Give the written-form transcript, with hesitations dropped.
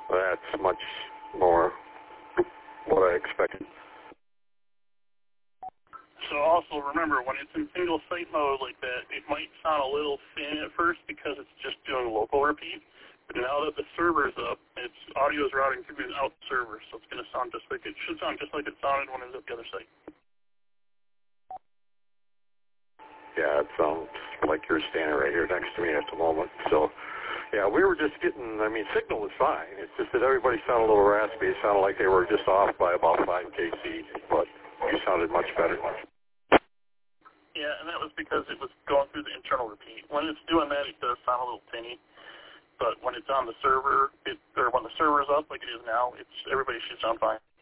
That's much more what I expected. So also remember, when it's in single site mode like that, it might sound a little thin at first because it's just doing local repeat. But now that the server's up, its audio is routing through and out the server, so it's going to sound just like it should sound just like it sounded when it was at the other site. Yeah, it sounds like you're standing right here next to me at the moment. So, yeah, we were just getting, signal was fine. It's just that everybody sounded a little raspy. It sounded like they were just off by about 5 kc, but you sounded much better. Yeah, and that was because it was going through the internal repeat. When it's doing that, it does sound a little tinny. But when it's on the server, or when the server's up like it is now, everybody should sound fine.